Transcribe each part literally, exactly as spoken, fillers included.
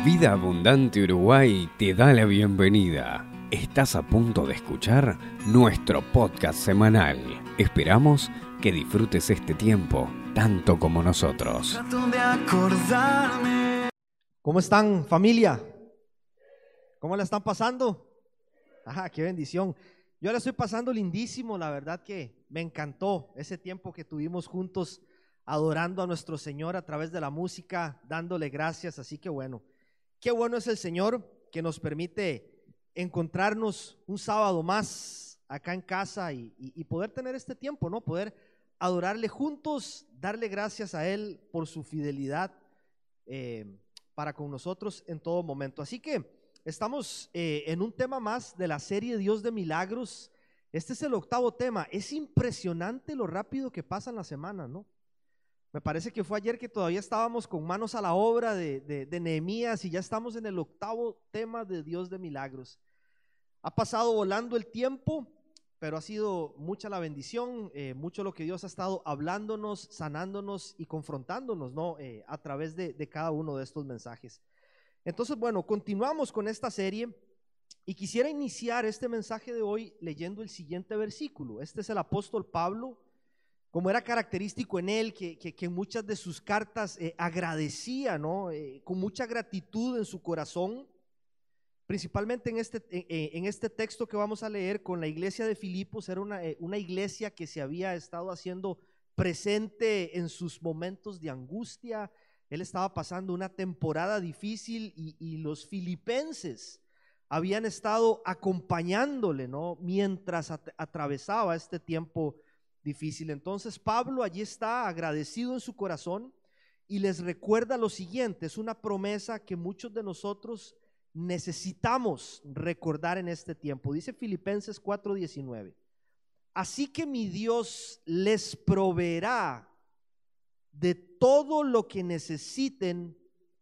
Vida Abundante Uruguay te da la bienvenida. Estás a punto de escuchar nuestro podcast semanal. Esperamos que disfrutes este tiempo tanto como nosotros. ¿Cómo están, familia? ¿Cómo la están pasando? Ajá, qué bendición. Yo la estoy pasando lindísimo, la verdad que me encantó ese tiempo que tuvimos juntos adorando a nuestro Señor a través de la música, dándole gracias, así que bueno. Qué bueno es el Señor que nos permite encontrarnos un sábado más acá en casa y, y, y poder tener este tiempo, ¿no? Poder adorarle juntos, darle gracias a Él por su fidelidad eh, para con nosotros en todo momento. Así que estamos eh, en un tema más de la serie Dios de Milagros. Este es el octavo tema. Es impresionante lo rápido que pasan las semanas, ¿no? Me parece que fue ayer que todavía estábamos con manos a la obra de, de, de Nehemías y ya estamos en el octavo tema de Dios de Milagros. Ha pasado volando el tiempo, pero ha sido mucha la bendición, eh, mucho lo que Dios ha estado hablándonos, sanándonos y confrontándonos, ¿no? Eh, a través de, de cada uno de estos mensajes. Entonces, bueno, continuamos con esta serie y quisiera iniciar este mensaje de hoy leyendo el siguiente versículo. Este es el apóstol Pablo. Como era característico en él, que, que, que en muchas de sus cartas eh, agradecía, ¿no? Eh, con mucha gratitud en su corazón, principalmente en este, en, en este texto que vamos a leer con la iglesia de Filipos. Era una, eh, una iglesia que se había estado haciendo presente en sus momentos de angustia. Él estaba pasando una temporada difícil y, y los filipenses habían estado acompañándole, ¿no? Mientras at- atravesaba este tiempo difícil. Entonces Pablo allí está agradecido en su corazón y les recuerda lo siguiente. Es una promesa que muchos de nosotros necesitamos recordar en este tiempo. Dice Filipenses cuatro diecinueve: así que mi Dios les proveerá de todo lo que necesiten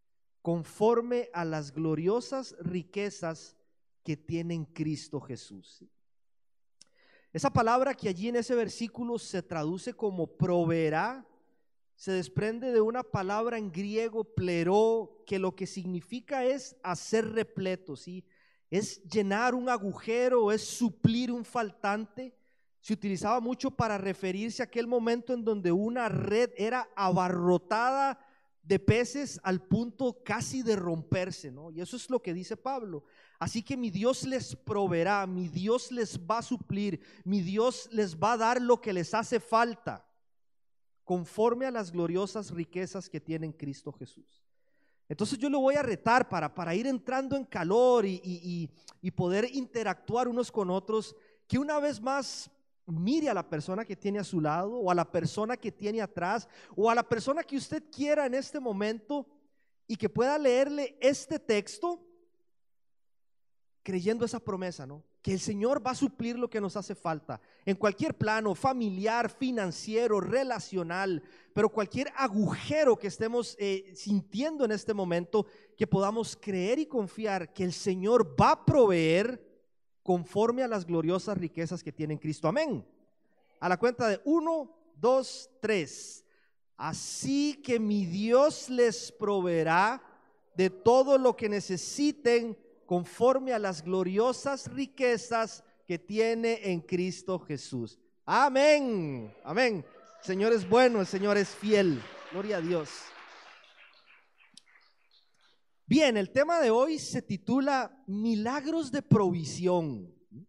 conforme a las gloriosas riquezas que tiene en Cristo Jesús. Esa palabra que allí en ese versículo se traduce como proveerá, se desprende de una palabra en griego, pleró, que lo que significa es hacer repleto, ¿sí? Es llenar un agujero, es suplir un faltante. Se utilizaba mucho para referirse a aquel momento en donde una red era abarrotada de peces al punto casi de romperse, ¿no? Y eso es lo que dice Pablo. Así que mi Dios les proveerá, mi Dios les va a suplir, mi Dios les va a dar lo que les hace falta, conforme a las gloriosas riquezas que tiene en Cristo Jesús. Entonces yo lo voy a retar para, para ir entrando en calor y, y, y, y poder interactuar unos con otros, que una vez más mire a la persona que tiene a su lado, o a la persona que tiene atrás, o a la persona que usted quiera en este momento, y que pueda leerle este texto creyendo esa promesa, ¿no? Que el Señor va a suplir lo que nos hace falta en cualquier plano, familiar, financiero, relacional, pero cualquier agujero que estemos eh, sintiendo en este momento, que podamos creer y confiar que el Señor va a proveer conforme a las gloriosas riquezas que tiene en Cristo. Amén. A la cuenta de uno, dos, tres. Así que mi Dios les proveerá de todo lo que necesiten conforme a las gloriosas riquezas que tiene en Cristo Jesús. Amén, amén. El Señor es bueno, el Señor es fiel. Gloria a Dios. Bien, el tema de hoy se titula Milagros de provisión.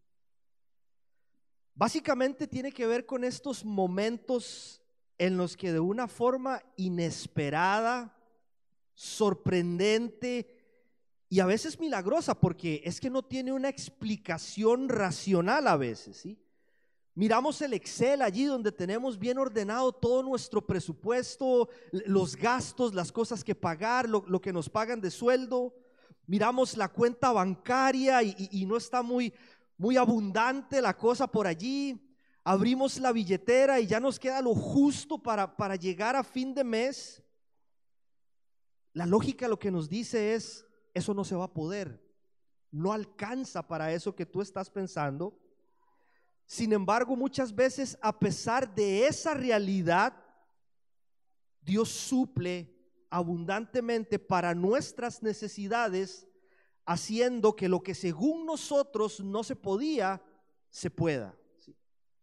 Básicamente tiene que ver con estos momentos en los que de una forma inesperada, sorprendente y a veces milagrosa, porque es que no tiene una explicación racional a veces, ¿sí? Miramos el Excel allí donde tenemos bien ordenado todo nuestro presupuesto, los gastos, las cosas que pagar, lo, lo que nos pagan de sueldo. Miramos la cuenta bancaria y, y, y no está muy, muy abundante la cosa por allí. Abrimos la billetera y ya nos queda lo justo para, para llegar a fin de mes. La lógica lo que nos dice es: eso no se va a poder, no alcanza para eso que tú estás pensando. Sin embargo, muchas veces, a pesar de esa realidad, Dios suple abundantemente para nuestras necesidades, haciendo que lo que según nosotros no se podía, se pueda. ¿Sí?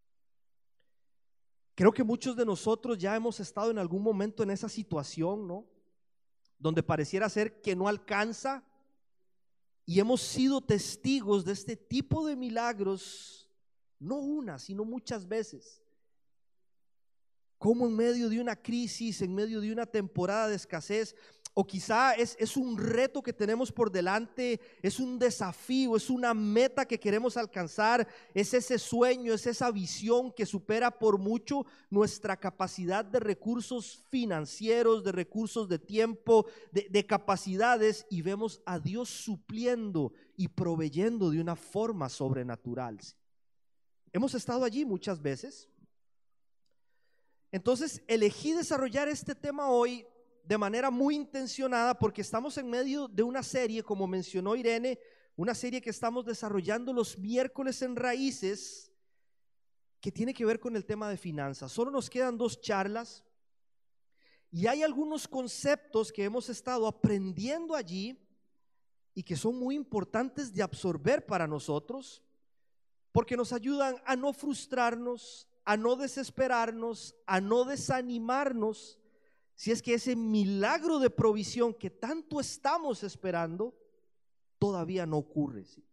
Creo que muchos de nosotros ya hemos estado en algún momento en esa situación, ¿no? Donde pareciera ser que no alcanza, y hemos sido testigos de este tipo de milagros, no una, sino muchas veces. Como en medio de una crisis, en medio de una temporada de escasez, o quizá es, es un reto que tenemos por delante, es un desafío, es una meta que queremos alcanzar, es ese sueño, es esa visión que supera por mucho nuestra capacidad de recursos financieros, de recursos de tiempo, de, de capacidades, y vemos a Dios supliendo y proveyendo de una forma sobrenatural. Hemos estado allí muchas veces. Entonces elegí desarrollar este tema hoy de manera muy intencionada porque estamos en medio de una serie, como mencionó Irene, una serie que estamos desarrollando los miércoles en Raíces, que tiene que ver con el tema de finanzas. Solo nos quedan dos charlas y hay algunos conceptos que hemos estado aprendiendo allí y que son muy importantes de absorber para nosotros, porque nos ayudan a no frustrarnos, a no desesperarnos, a no desanimarnos, si es que ese milagro de provisión que tanto estamos esperando todavía no ocurre. ¿Sí?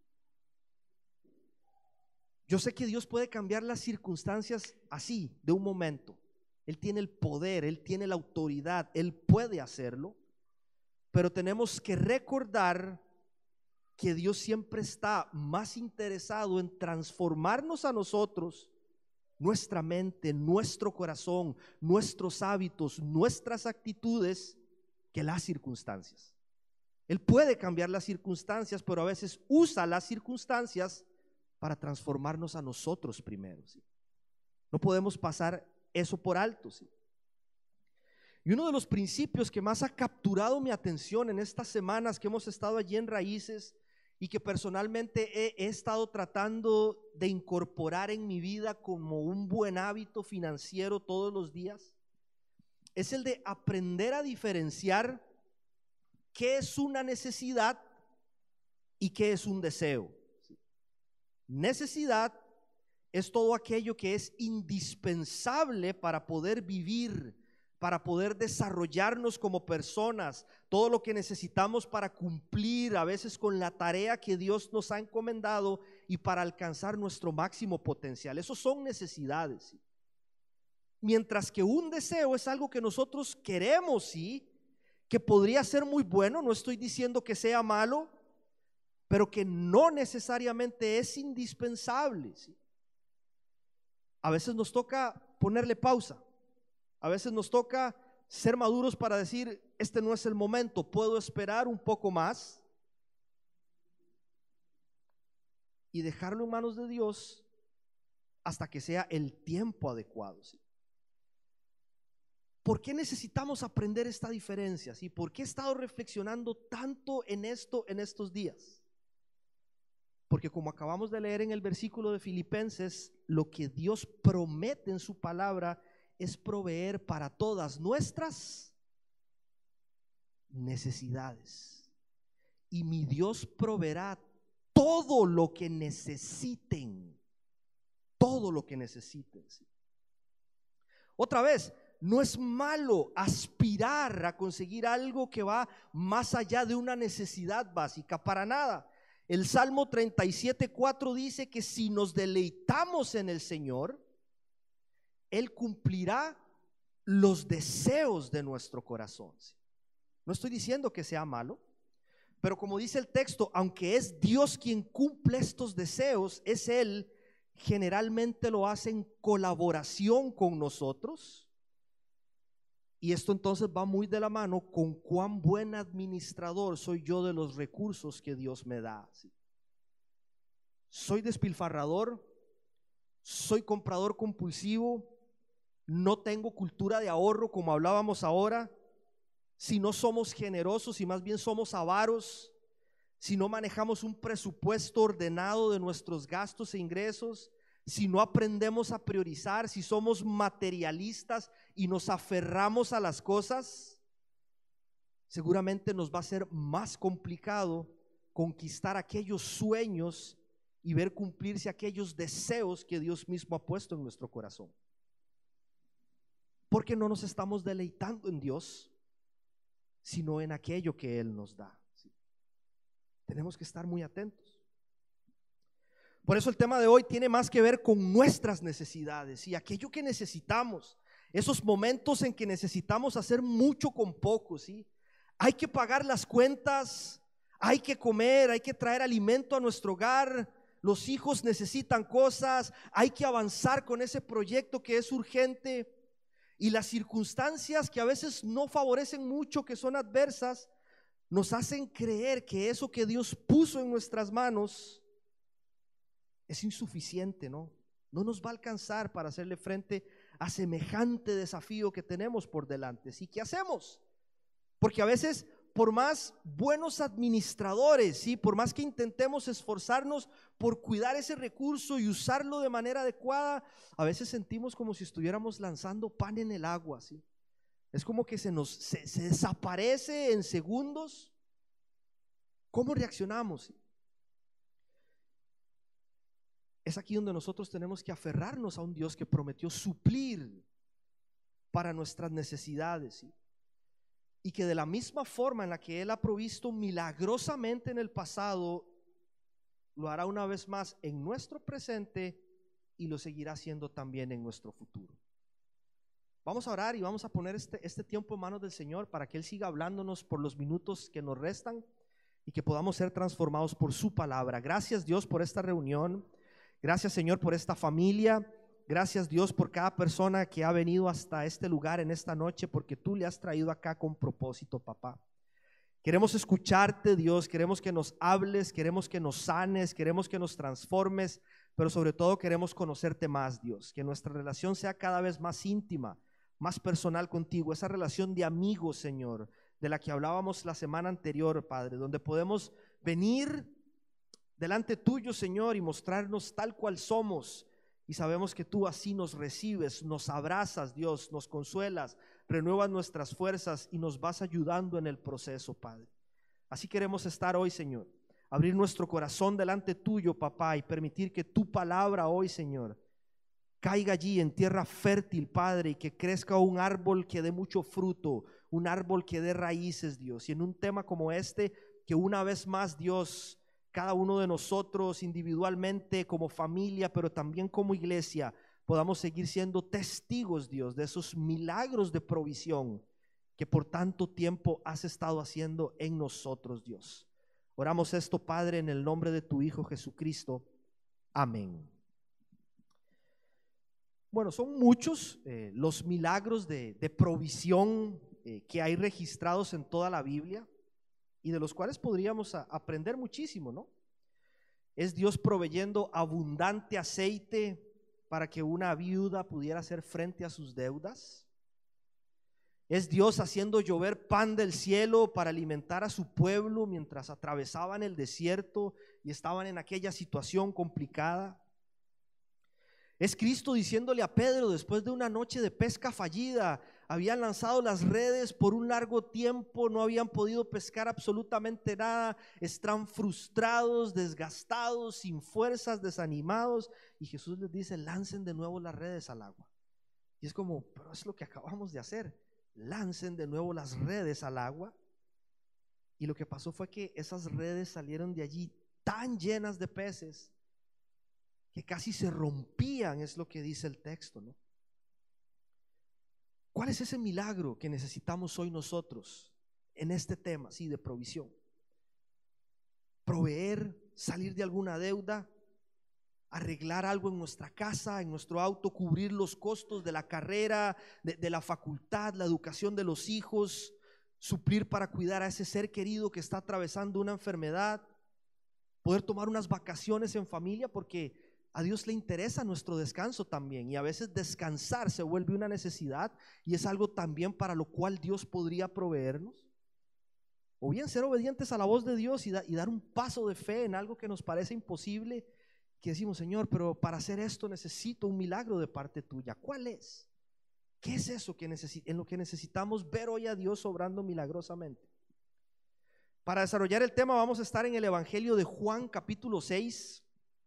Yo sé que Dios puede cambiar las circunstancias así, de un momento. Él tiene el poder, Él tiene la autoridad, Él puede hacerlo, pero tenemos que recordar que Dios siempre está más interesado en transformarnos a nosotros, nuestra mente, nuestro corazón, nuestros hábitos, nuestras actitudes, que las circunstancias. Él puede cambiar las circunstancias, pero a veces usa las circunstancias para transformarnos a nosotros primero. ¿Sí? No podemos pasar eso por alto. ¿Sí? Y uno de los principios que más ha capturado mi atención en estas semanas que hemos estado allí en Raíces, y que personalmente he, he estado tratando de incorporar en mi vida como un buen hábito financiero todos los días, es el de aprender a diferenciar qué es una necesidad y qué es un deseo. Necesidad es todo aquello que es indispensable para poder vivir, para poder desarrollarnos como personas, todo lo que necesitamos para cumplir a veces con la tarea que Dios nos ha encomendado y para alcanzar nuestro máximo potencial. Esos son necesidades. Mientras que un deseo es algo que nosotros queremos, sí, que podría ser muy bueno, no estoy diciendo que sea malo, pero que no necesariamente es indispensable. ¿Sí? A veces nos toca ponerle pausa. A veces nos toca ser maduros para decir, este no es el momento, puedo esperar un poco más y dejarlo en manos de Dios hasta que sea el tiempo adecuado. ¿Sí? ¿Por qué necesitamos aprender esta diferencia? ¿Sí? ¿Por qué he estado reflexionando tanto en esto en estos días? Porque como acabamos de leer en el versículo de Filipenses, lo que Dios promete en su palabra es proveer para todas nuestras necesidades. Y mi Dios proveerá todo lo que necesiten, todo lo que necesiten. Otra vez, no es malo aspirar a conseguir algo que va más allá de una necesidad básica, para nada. El Salmo treinta y siete, cuatro dice que si nos deleitamos en el Señor, Él cumplirá los deseos de nuestro corazón. No estoy diciendo que sea malo, pero como dice el texto, aunque es Dios quien cumple estos deseos, es Él, generalmente lo hace en colaboración con nosotros. Y esto entonces va muy de la mano con cuán buen administrador soy yo de los recursos que Dios me da. Soy despilfarrador, soy comprador compulsivo, no tengo cultura de ahorro como hablábamos ahora, si no somos generosos y más bien somos avaros, si no manejamos un presupuesto ordenado de nuestros gastos e ingresos, si no aprendemos a priorizar, si somos materialistas y nos aferramos a las cosas, seguramente nos va a ser más complicado conquistar aquellos sueños y ver cumplirse aquellos deseos que Dios mismo ha puesto en nuestro corazón. Porque no nos estamos deleitando en Dios, sino en aquello que Él nos da. ¿Sí? Tenemos que estar muy atentos. Por eso el tema de hoy tiene más que ver con nuestras necesidades y aquello que necesitamos, esos momentos en que necesitamos hacer mucho con poco, ¿sí? Hay que pagar las cuentas, hay que comer, hay que traer alimento a nuestro hogar, los hijos necesitan cosas, hay que avanzar con ese proyecto que es urgente, y las circunstancias que a veces no favorecen mucho, que son adversas, nos hacen creer que eso que Dios puso en nuestras manos es insuficiente, ¿no? No nos va a alcanzar para hacerle frente a semejante desafío que tenemos por delante. ¿Sí? ¿Qué hacemos? Porque a veces, por más buenos administradores, ¿sí? Por más que intentemos esforzarnos por cuidar ese recurso y usarlo de manera adecuada, a veces sentimos como si estuviéramos lanzando pan en el agua, ¿sí? Es como que se nos se, se desaparece en segundos. ¿Cómo reaccionamos? Es aquí donde nosotros tenemos que aferrarnos a un Dios que prometió suplir para nuestras necesidades, ¿sí? Y que de la misma forma en la que Él ha provisto milagrosamente en el pasado, lo hará una vez más en nuestro presente y lo seguirá haciendo también en nuestro futuro. Vamos a orar y vamos a poner este, este tiempo en manos del Señor para que Él siga hablándonos por los minutos que nos restan y que podamos ser transformados por su palabra. Gracias, Dios, por esta reunión. Gracias, Señor, por esta familia. Gracias, Dios, por cada persona que ha venido hasta este lugar en esta noche, porque tú le has traído acá con propósito, papá. Queremos escucharte, Dios, queremos que nos hables, queremos que nos sanes, queremos que nos transformes, pero sobre todo queremos conocerte más, Dios, que nuestra relación sea cada vez más íntima, más personal contigo, esa relación de amigos, Señor, de la que hablábamos la semana anterior, Padre, donde podemos venir delante tuyo, Señor, y mostrarnos tal cual somos. Y sabemos que tú así nos recibes, nos abrazas, Dios, nos consuelas, renuevas nuestras fuerzas y nos vas ayudando en el proceso, Padre. Así queremos estar hoy, Señor, abrir nuestro corazón delante tuyo, papá, y permitir que tu palabra hoy, Señor, caiga allí en tierra fértil, Padre, y que crezca un árbol que dé mucho fruto, un árbol que dé raíces, Dios. Y en un tema como este, que una vez más, Dios, cada uno de nosotros individualmente, como familia, pero también como iglesia, podamos seguir siendo testigos, Dios, de esos milagros de provisión que por tanto tiempo has estado haciendo en nosotros, Dios. Oramos esto, Padre, en el nombre de tu Hijo Jesucristo. Amén. Bueno, son muchos eh, los milagros de, de provisión eh, que hay registrados en toda la Biblia, y de los cuales podríamos a, aprender muchísimo, ¿no? Es Dios proveyendo abundante aceite para que una viuda pudiera hacer frente a sus deudas. Es Dios haciendo llover pan del cielo para alimentar a su pueblo mientras atravesaban el desierto y estaban en aquella situación complicada. Es Cristo diciéndole a Pedro, después de una noche de pesca fallida, habían lanzado las redes por un largo tiempo, no habían podido pescar absolutamente nada, están frustrados, desgastados, sin fuerzas, desanimados, y Jesús les dice: lancen de nuevo las redes al agua. Y es como, pero es lo que acabamos de hacer. Lancen de nuevo las redes al agua. Y lo que pasó fue que esas redes salieron de allí tan llenas de peces que casi se rompían, es lo que dice el texto, ¿no? ¿Cuál es ese milagro que necesitamos hoy nosotros en este tema, sí, de provisión? Proveer, salir de alguna deuda, arreglar algo en nuestra casa, en nuestro auto, cubrir los costos de la carrera, de, de la facultad, la educación de los hijos, suplir para cuidar a ese ser querido que está atravesando una enfermedad, poder tomar unas vacaciones en familia, porque a Dios le interesa nuestro descanso también, y a veces descansar se vuelve una necesidad y es algo también para lo cual Dios podría proveernos. O bien ser obedientes a la voz de Dios y, da, y dar un paso de fe en algo que nos parece imposible, que decimos: Señor, pero para hacer esto necesito un milagro de parte tuya. ¿Cuál es? ¿Qué es eso que necesi- en lo que necesitamos ver hoy a Dios obrando milagrosamente? Para desarrollar el tema vamos a estar en el Evangelio de Juan capítulo seis.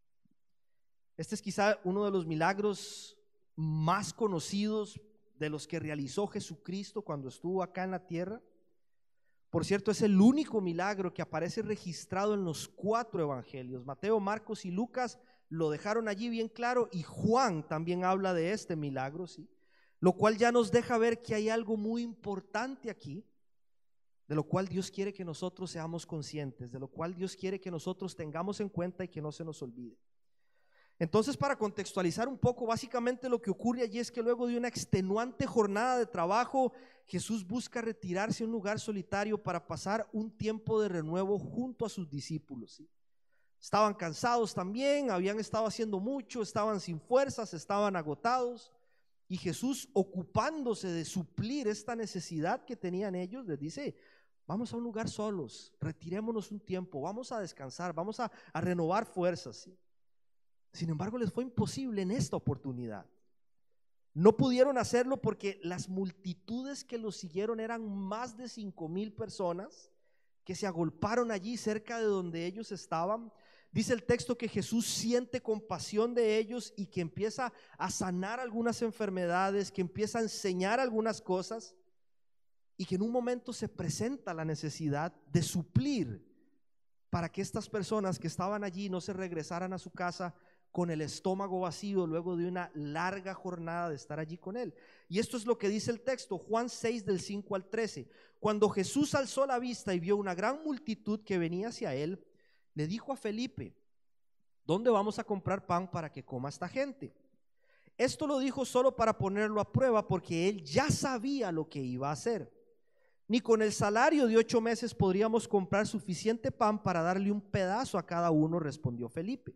Este es quizá uno de los milagros más conocidos de los que realizó Jesucristo cuando estuvo acá en la tierra. Por cierto, es el único milagro que aparece registrado en los cuatro evangelios. Mateo, Marcos y Lucas lo dejaron allí bien claro, y Juan también habla de este milagro, ¿sí? Lo cual ya nos deja ver que hay algo muy importante aquí, de lo cual Dios quiere que nosotros seamos conscientes, de lo cual Dios quiere que nosotros tengamos en cuenta y que no se nos olvide. Entonces, para contextualizar un poco, básicamente lo que ocurre allí es que luego de una extenuante jornada de trabajo, Jesús busca retirarse a un lugar solitario para pasar un tiempo de renuevo junto a sus discípulos, ¿sí? Estaban cansados también, habían estado haciendo mucho, estaban sin fuerzas, estaban agotados, y Jesús, ocupándose de suplir esta necesidad que tenían ellos, les dice: vamos a un lugar solos, retirémonos un tiempo, vamos a descansar, vamos a, a renovar fuerzas, ¿sí? Sin embargo, les fue imposible en esta oportunidad. No pudieron hacerlo porque las multitudes que los siguieron eran más de cinco mil personas que se agolparon allí cerca de donde ellos estaban. Dice el texto que Jesús siente compasión de ellos y que empieza a sanar algunas enfermedades, que empieza a enseñar algunas cosas, y que en un momento se presenta la necesidad de suplir para que estas personas que estaban allí no se regresaran a su casa con el estómago vacío luego de una larga jornada de estar allí con él. Y esto es lo que dice el texto, Juan seis del cinco al trece. Cuando Jesús alzó la vista y vio una gran multitud que venía hacia él, le dijo a Felipe: ¿dónde vamos a comprar pan para que coma esta gente? Esto lo dijo solo para ponerlo a prueba, porque él ya sabía lo que iba a hacer. Ni con el salario de ocho meses podríamos comprar suficiente pan para darle un pedazo a cada uno, respondió Felipe.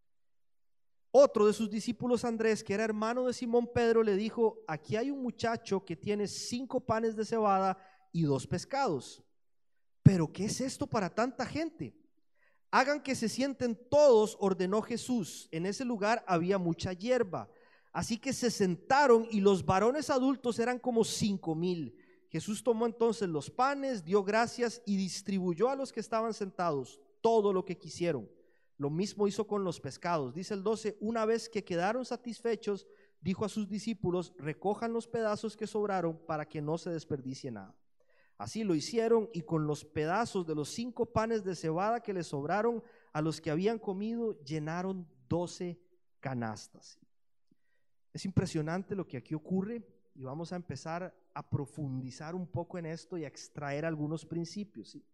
Otro de sus discípulos, Andrés, que era hermano de Simón Pedro, le dijo: aquí hay un muchacho que tiene cinco panes de cebada y dos pescados. ¿Pero qué es esto para tanta gente? Hagan que se sienten todos, ordenó Jesús. En ese lugar había mucha hierba, así que se sentaron, y los varones adultos eran como cinco mil. Jesús tomó entonces los panes, dio gracias y distribuyó a los que estaban sentados todo lo que quisieron. Lo mismo hizo con los pescados. Dice el doce: una vez que quedaron satisfechos, dijo a sus discípulos: recojan los pedazos que sobraron para que no se desperdicie nada. Así lo hicieron, y con los pedazos de los cinco panes de cebada que les sobraron a los que habían comido, llenaron doce canastas. Es impresionante lo que aquí ocurre, y vamos a empezar a profundizar un poco en esto y a extraer algunos principios, ¿sí?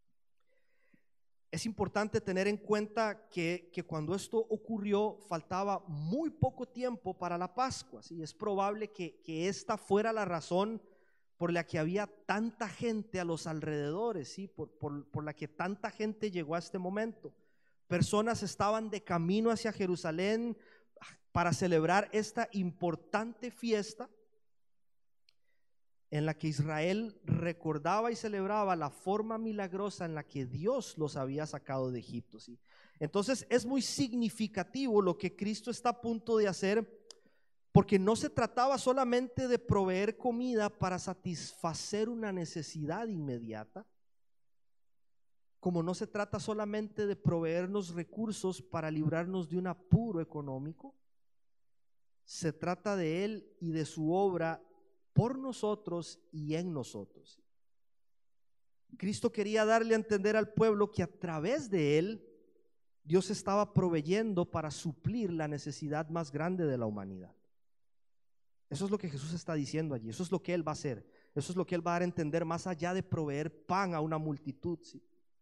Es importante tener en cuenta que, que cuando esto ocurrió faltaba muy poco tiempo para la Pascua, ¿sí? Es probable que, que esta fuera la razón por la que había tanta gente a los alrededores, ¿sí? por, por, por la que tanta gente llegó a este momento. Personas estaban de camino hacia Jerusalén para celebrar esta importante fiesta en la que Israel recordaba y celebraba la forma milagrosa en la que Dios los había sacado de Egipto, ¿sí? Entonces es muy significativo lo que Cristo está a punto de hacer, porque no se trataba solamente de proveer comida para satisfacer una necesidad inmediata, como no se trata solamente de proveernos recursos para librarnos de un apuro económico. Se trata de Él y de su obra por nosotros y en nosotros. Cristo quería darle a entender al pueblo que a través de Él Dios estaba proveyendo para suplir la necesidad más grande de la humanidad. Eso es lo que Jesús está diciendo allí, eso es lo que Él va a hacer, eso es lo que Él va a dar a entender más allá de proveer pan a una multitud, ¿sí?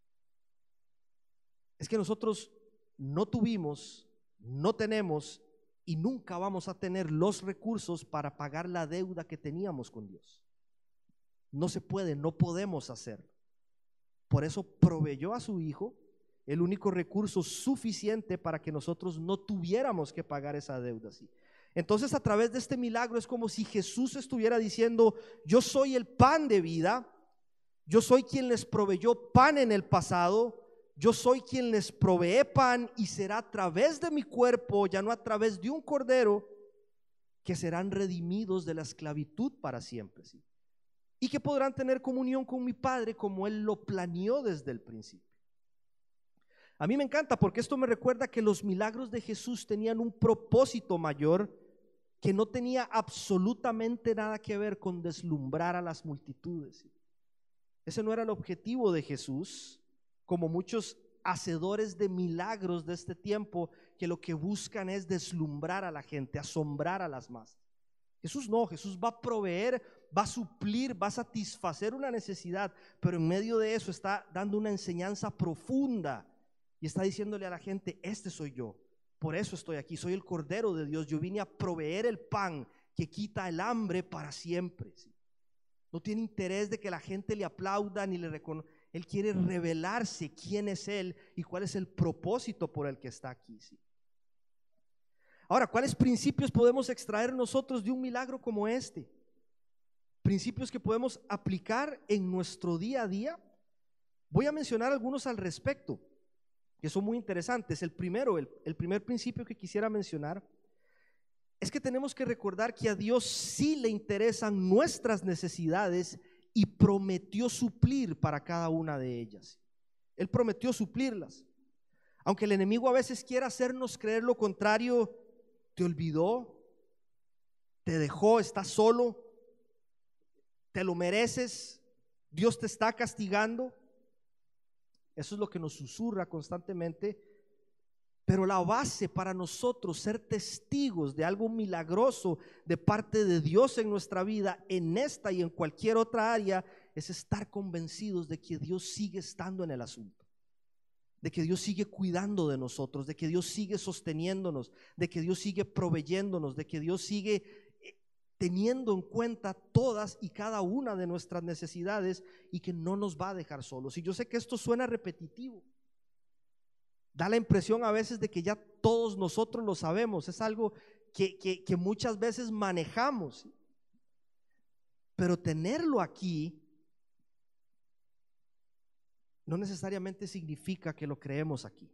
Es que nosotros no tuvimos, no tenemos y nunca vamos a tener los recursos para pagar la deuda que teníamos con Dios. No se puede, no podemos hacerlo. Por eso proveyó a su Hijo el único recurso suficiente para que nosotros no tuviéramos que pagar esa deuda, ¿sí? Entonces, a través de este milagro es como si Jesús estuviera diciendo: yo soy el pan de vida, yo soy quien les proveyó pan en el pasado, yo soy quien les provee pan, y será a través de mi cuerpo, ya no a través de un cordero, que serán redimidos de la esclavitud para siempre, ¿sí? y que podrán tener comunión con mi Padre como Él lo planeó desde el principio. A mí me encanta porque esto me recuerda que los milagros de Jesús tenían un propósito mayor que no tenía absolutamente nada que ver con deslumbrar a las multitudes. Ese no era el objetivo de Jesús, como muchos hacedores de milagros de este tiempo que lo que buscan es deslumbrar a la gente, asombrar a las masas. Jesús no, Jesús va a proveer, va a suplir, va a satisfacer una necesidad, pero en medio de eso está dando una enseñanza profunda y está diciéndole a la gente: este soy yo, por eso estoy aquí, soy el Cordero de Dios, yo vine a proveer el pan que quita el hambre para siempre, ¿sí? No tiene interés de que la gente le aplauda ni le reconozca. Él quiere revelarse quién es Él y cuál es el propósito por el que está aquí, ¿sí? Ahora, ¿cuáles principios podemos extraer nosotros de un milagro como este? Principios que podemos aplicar en nuestro día a día. Voy a mencionar algunos al respecto, que son muy interesantes. El primero, el, el primer principio que quisiera mencionar es que tenemos que recordar que a Dios sí le interesan nuestras necesidades y prometió suplir para cada una de ellas. Él prometió suplirlas. Aunque el enemigo a veces quiera hacernos creer lo contrario, te olvidó, te dejó, estás solo, te lo mereces, Dios te está castigando. Eso es lo que nos susurra constantemente. Pero la base para nosotros ser testigos de algo milagroso de parte de Dios en nuestra vida, en esta y en cualquier otra área, es estar convencidos de que Dios sigue estando en el asunto, de que Dios sigue cuidando de nosotros, de que Dios sigue sosteniéndonos, de que Dios sigue proveyéndonos, de que Dios sigue teniendo en cuenta todas y cada una de nuestras necesidades y que no nos va a dejar solos. Y yo sé que esto suena repetitivo, da la impresión a veces de que ya todos nosotros lo sabemos, es algo que, que, que muchas veces manejamos, pero tenerlo aquí no necesariamente significa que lo creemos aquí.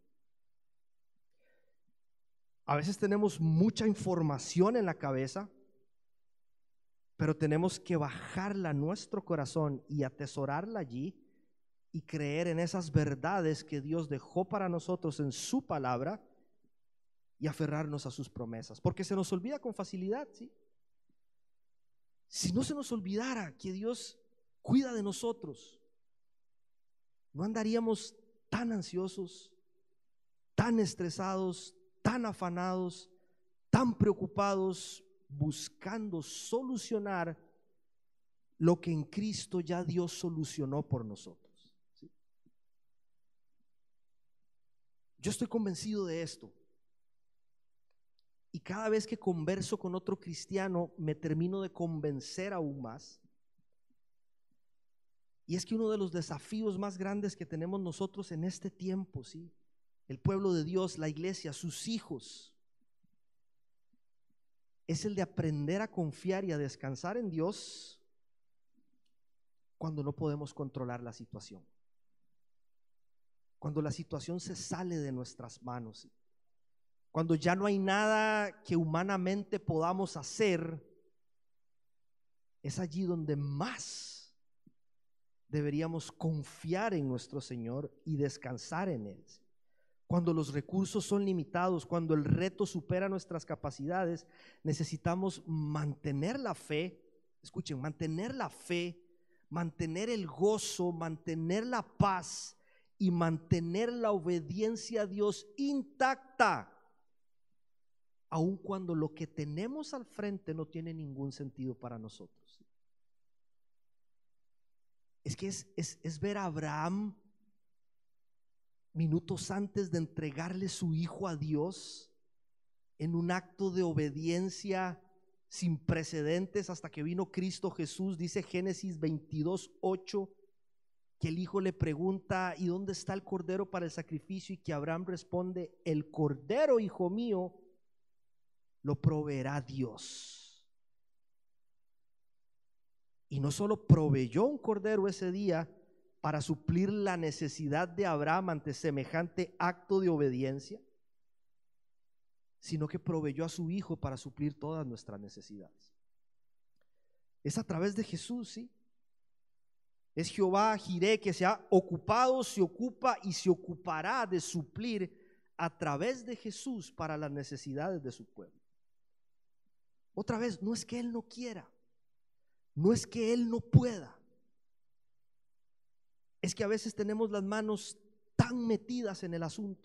A veces tenemos mucha información en la cabeza, pero tenemos que bajarla a nuestro corazón y atesorarla allí y creer en esas verdades que Dios dejó para nosotros en su palabra y aferrarnos a sus promesas, porque se nos olvida con facilidad, ¿sí? Si no se nos olvidara que Dios cuida de nosotros, no andaríamos tan ansiosos, tan estresados, tan afanados, tan preocupados, buscando solucionar lo que en Cristo ya Dios solucionó por nosotros, ¿sí? Yo estoy convencido de esto. Y cada vez que converso con otro cristiano me termino de convencer aún más. Y es que uno de los desafíos más grandes que tenemos nosotros en este tiempo, ¿sí?, el pueblo de Dios, la iglesia, sus hijos, es el de aprender a confiar y a descansar en Dios cuando no podemos controlar la situación, cuando la situación se sale de nuestras manos, cuando ya no hay nada que humanamente podamos hacer. Es allí donde más deberíamos confiar en nuestro Señor y descansar en Él. Cuando los recursos son limitados, cuando el reto supera nuestras capacidades, necesitamos mantener la fe, escuchen, mantener la fe, mantener el gozo, mantener la paz y mantener la obediencia a Dios intacta, aun cuando lo que tenemos al frente no tiene ningún sentido para nosotros. Es que es, es, es ver a Abraham minutos antes de entregarle su hijo a Dios en un acto de obediencia sin precedentes hasta que vino Cristo Jesús. Dice Génesis veintidós ocho que el hijo le pregunta: ¿y dónde está el cordero para el sacrificio? Y que Abraham responde: el cordero, hijo mío, lo proveerá Dios. Y no solo proveyó un cordero ese día para suplir la necesidad de Abraham ante semejante acto de obediencia, sino que proveyó a su hijo para suplir todas nuestras necesidades. Es a través de Jesús, sí. Es Jehová Jireh, que se ha ocupado, se ocupa y se ocupará de suplir a través de Jesús para las necesidades de su pueblo. Otra vez, no es que Él no quiera, no es que Él no pueda, es que a veces tenemos las manos tan metidas en el asunto,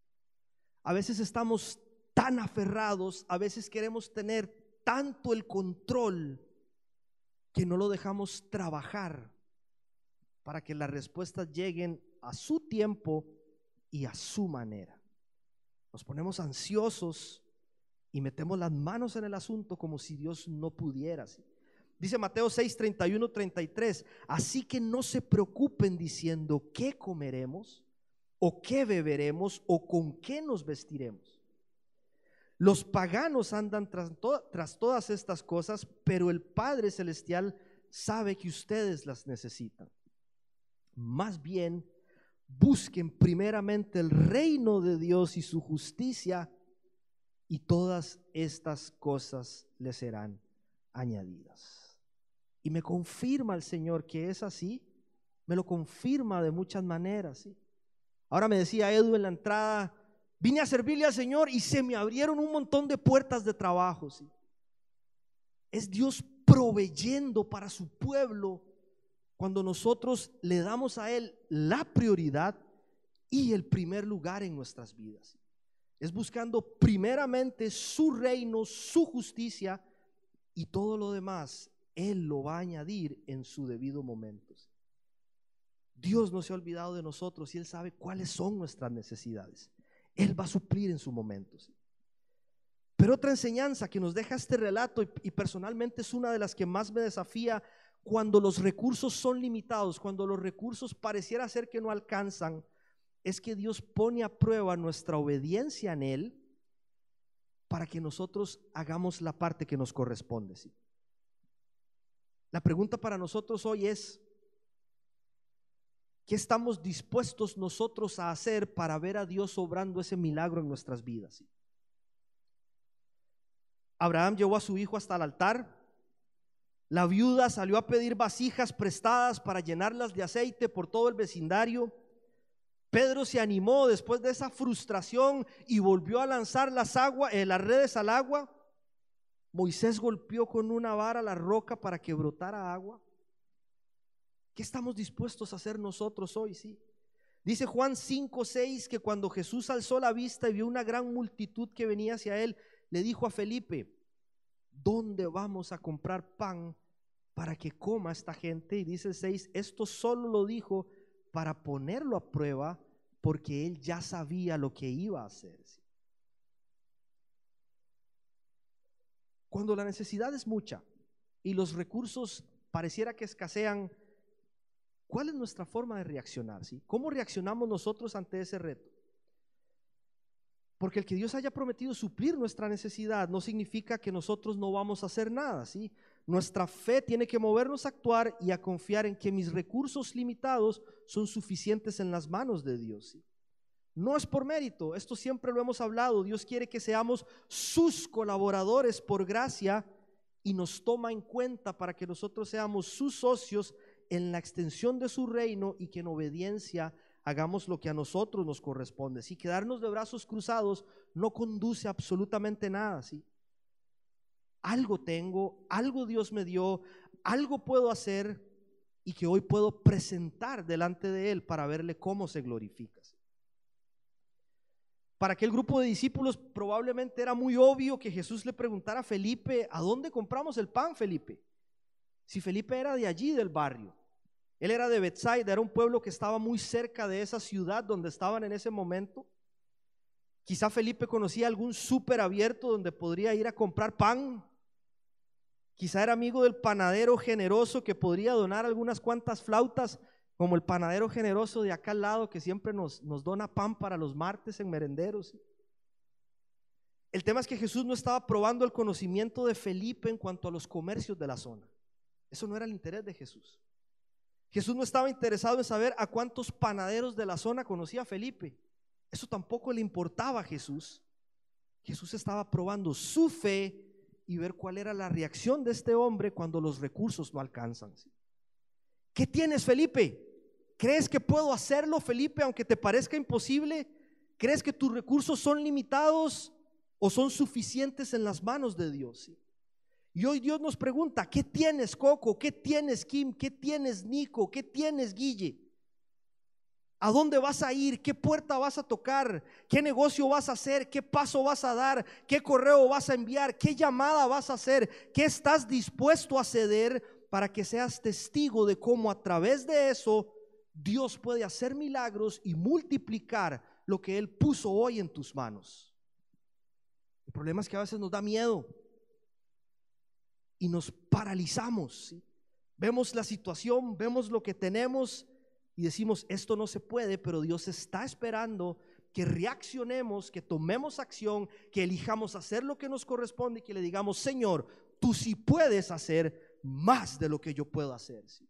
a veces estamos tan aferrados, a veces queremos tener tanto el control que no lo dejamos trabajar para que las respuestas lleguen a su tiempo y a su manera. Nos ponemos ansiosos y metemos las manos en el asunto como si Dios no pudiera. Dice Mateo seis, treinta y uno, treinta y tres: así que no se preocupen diciendo qué comeremos o qué beberemos o con qué nos vestiremos. Los paganos andan tras, to- tras todas estas cosas, pero el Padre Celestial sabe que ustedes las necesitan. Más bien, busquen primeramente el reino de Dios y su justicia, y todas estas cosas les serán añadidas. Y me confirma el Señor que es así, me lo confirma de muchas maneras, ¿sí? Ahora me decía Edu en la entrada, vine a servirle al Señor y se me abrieron un montón de puertas de trabajo, ¿sí? Es Dios proveyendo para su pueblo cuando nosotros le damos a Él la prioridad y el primer lugar en nuestras vidas. Es buscando primeramente su reino, su justicia, y todo lo demás Él lo va a añadir en su debido momento. Dios no se ha olvidado de nosotros y Él sabe cuáles son nuestras necesidades. Él va a suplir en su momento. Pero otra enseñanza que nos deja este relato, y, y personalmente es una de las que más me desafía, cuando los recursos son limitados, cuando los recursos pareciera ser que no alcanzan, es que Dios pone a prueba nuestra obediencia en Él para que nosotros hagamos la parte que nos corresponde, ¿sí? La pregunta para nosotros hoy es: ¿qué estamos dispuestos nosotros a hacer para ver a Dios obrando ese milagro en nuestras vidas? ¿Sí? Abraham llevó a su hijo hasta el altar. La viuda salió a pedir vasijas prestadas para llenarlas de aceite por todo el vecindario. Pedro se animó después de esa frustración y volvió a lanzar las, agua, eh, las redes al agua. Moisés golpeó con una vara la roca para que brotara agua. ¿Qué estamos dispuestos a hacer nosotros hoy? Sí. Dice Juan cinco, seis que cuando Jesús alzó la vista y vio una gran multitud que venía hacia Él, le dijo a Felipe: ¿dónde vamos a comprar pan para que coma esta gente? Y dice el seis, esto solo lo dijo para ponerlo a prueba, porque Él ya sabía lo que iba a hacer. Cuando la necesidad es mucha y los recursos pareciera que escasean, ¿cuál es nuestra forma de reaccionar? ¿Sí? ¿Cómo reaccionamos nosotros ante ese reto? Porque el que Dios haya prometido suplir nuestra necesidad no significa que nosotros no vamos a hacer nada, ¿sí? Nuestra fe tiene que movernos a actuar y a confiar en que mis recursos limitados son suficientes en las manos de Dios, ¿sí? No es por mérito, esto siempre lo hemos hablado. Dios quiere que seamos sus colaboradores por gracia y nos toma en cuenta para que nosotros seamos sus socios en la extensión de su reino y que en obediencia hagamos lo que a nosotros nos corresponde. Si quedarnos de brazos cruzados no conduce a absolutamente nada, ¿sí? Algo tengo, algo Dios me dio, algo puedo hacer y que hoy puedo presentar delante de Él para verle cómo se glorifica. Para aquel grupo de discípulos probablemente era muy obvio que Jesús le preguntara a Felipe: ¿a dónde compramos el pan, Felipe? Si Felipe era de allí, del barrio. Él era de Betsaida, era un pueblo que estaba muy cerca de esa ciudad donde estaban en ese momento. Quizá Felipe conocía algún súper abierto donde podría ir a comprar pan. Quizá era amigo del panadero generoso que podría donar algunas cuantas flautas, como el panadero generoso de acá al lado que siempre nos, nos dona pan para los martes en merenderos. El tema es que Jesús no estaba probando el conocimiento de Felipe en cuanto a los comercios de la zona. Eso no era el interés de Jesús. Jesús no estaba interesado en saber a cuántos panaderos de la zona conocía Felipe. Eso tampoco le importaba a Jesús. Jesús estaba probando su fe y ver cuál era la reacción de este hombre cuando los recursos no alcanzan. ¿Qué tienes, Felipe? ¿Crees que puedo hacerlo, Felipe, aunque te parezca imposible? ¿Crees que tus recursos son limitados o son suficientes en las manos de Dios? Y hoy Dios nos pregunta: ¿qué tienes, Coco? ¿Qué tienes, Kim? ¿Qué tienes, Nico? ¿Qué tienes, Guille? ¿A dónde vas a ir? ¿Qué puerta vas a tocar? ¿Qué negocio vas a hacer? ¿Qué paso vas a dar? ¿Qué correo vas a enviar? ¿Qué llamada vas a hacer? ¿Qué estás dispuesto a ceder para que seas testigo de cómo a través de eso Dios puede hacer milagros y multiplicar lo que Él puso hoy en tus manos? El problema es que a veces nos da miedo y nos paralizamos, ¿sí? Vemos la situación, vemos lo que tenemos y decimos: esto no se puede, pero Dios está esperando que reaccionemos, que tomemos acción, que elijamos hacer lo que nos corresponde y que le digamos: Señor, tú sí puedes hacer más de lo que yo puedo hacer, ¿sí?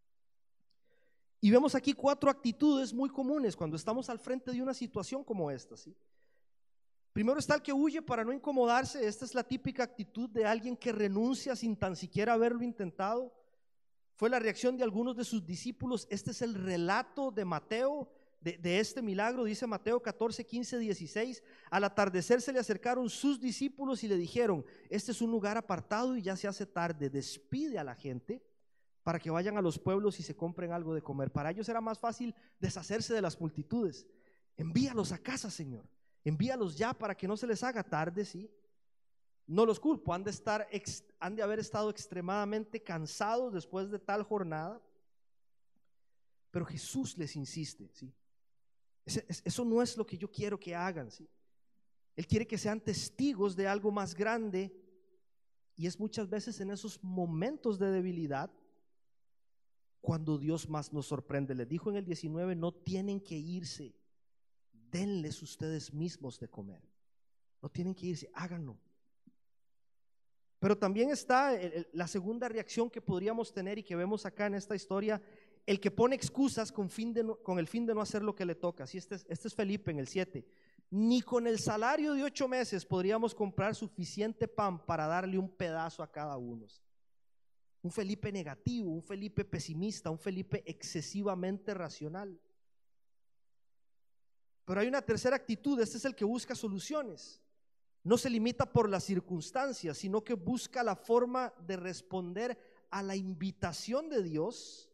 Y vemos aquí cuatro actitudes muy comunes cuando estamos al frente de una situación como esta, ¿sí? Primero está el que huye para no incomodarse. Esta es la típica actitud de alguien que renuncia sin tan siquiera haberlo intentado. Fue la reacción de algunos de sus discípulos. Este es el relato de Mateo de, de este milagro. Dice Mateo catorce, quince, dieciséis: al atardecer se le acercaron sus discípulos y le dijeron: este es un lugar apartado y ya se hace tarde, despide a la gente para que vayan a los pueblos y se compren algo de comer. Para ellos era más fácil deshacerse de las multitudes. Envíalos a casa, Señor, envíalos ya para que no se les haga tarde, ¿sí? No los culpo, han de estar, han de haber estado extremadamente cansados después de tal jornada. Pero Jesús les insiste, ¿sí? Eso no es lo que yo quiero que hagan, ¿sí? Él quiere que sean testigos de algo más grande, y es muchas veces en esos momentos de debilidad cuando Dios más nos sorprende. Les dijo en el diecinueve: no tienen que irse, denles ustedes mismos de comer. No tienen que irse, háganlo. Pero también está la segunda reacción que podríamos tener y que vemos acá en esta historia: el que pone excusas con, fin de no, con el fin de no hacer lo que le toca. Así este, es, este es Felipe en el siete. Ni con el salario de ocho meses podríamos comprar suficiente pan para darle un pedazo a cada uno. Un Felipe negativo, un Felipe pesimista, un Felipe excesivamente racional. Pero hay una tercera actitud. Este es el que busca soluciones. No se limita por las circunstancias, sino que busca la forma de responder a la invitación de Dios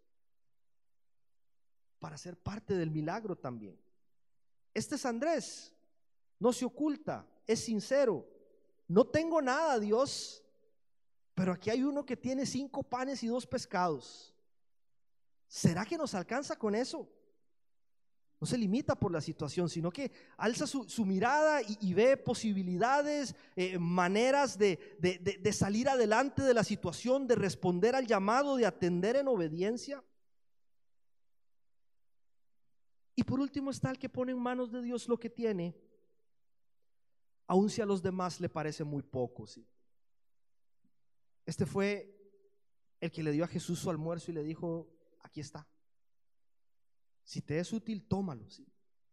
para ser parte del milagro también. Este es Andrés, no se oculta, es sincero. No tengo nada, Dios, pero aquí hay uno que tiene cinco panes y dos pescados. ¿Será que nos alcanza con eso? No se limita por la situación, sino que alza su, su mirada y, y ve posibilidades, eh, maneras de, de, de, de salir adelante de la situación, de responder al llamado, de atender en obediencia. Y por último está el que pone en manos de Dios lo que tiene, aun si a los demás le parece muy poco, ¿sí? Este fue el que le dio a Jesús su almuerzo y le dijo: aquí está. Si te es útil, tómalo, ¿sí?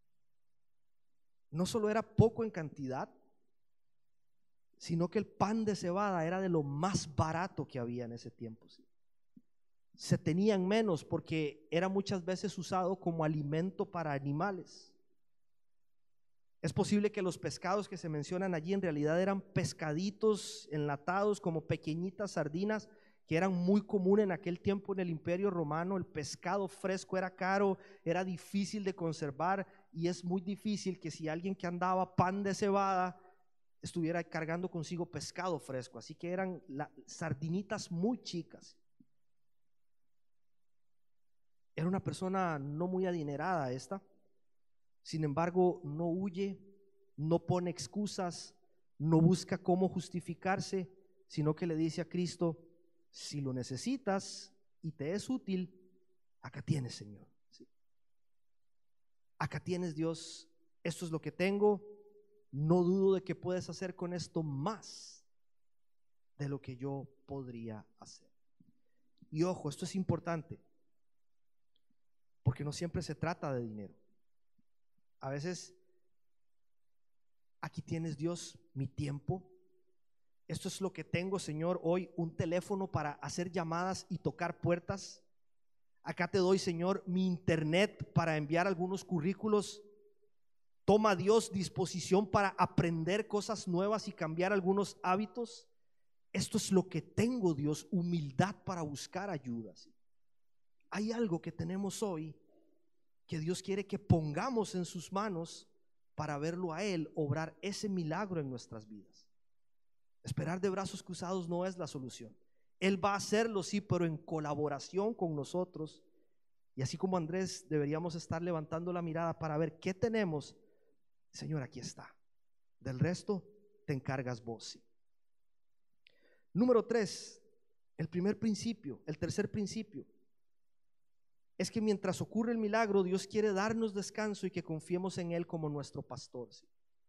No solo era poco en cantidad, sino que el pan de cebada era de lo más barato que había en ese tiempo, ¿sí? Se tenían menos porque era muchas veces usado como alimento para animales. Es posible que los pescados que se mencionan allí en realidad eran pescaditos enlatados, como pequeñitas sardinas, que eran muy común en aquel tiempo en el Imperio Romano. El pescado fresco era caro, era difícil de conservar, y es muy difícil que si alguien que andaba pan de cebada estuviera cargando consigo pescado fresco. Así que eran la, sardinitas muy chicas. Era una persona no muy adinerada esta. Sin embargo, no huye, no pone excusas, no busca cómo justificarse, sino que le dice a Cristo: si lo necesitas y te es útil, acá tienes, Señor, ¿sí? Acá tienes, Dios, esto es lo que tengo, no dudo de que puedes hacer con esto más de lo que yo podría hacer. Y ojo, esto es importante, porque no siempre se trata de dinero. A veces, aquí tienes, Dios, mi tiempo. Esto es lo que tengo, Señor, hoy, un teléfono para hacer llamadas y tocar puertas. Acá te doy, Señor, mi internet para enviar algunos currículos. Toma, Dios, disposición para aprender cosas nuevas y cambiar algunos hábitos. Esto es lo que tengo, Dios, humildad para buscar ayuda. ¿Sí? Hay algo que tenemos hoy que Dios quiere que pongamos en sus manos para verlo a Él obrar ese milagro en nuestras vidas. Esperar de brazos cruzados no es la solución. Él va a hacerlo, sí, pero en colaboración con nosotros. Y así como Andrés, deberíamos estar levantando la mirada para ver qué tenemos. Señor, aquí está. Del resto te encargas vos. ¿Sí? Número tres, el primer principio, el tercer principio, es que mientras ocurre el milagro, Dios quiere darnos descanso y que confiemos en Él como nuestro pastor. ¿Sí?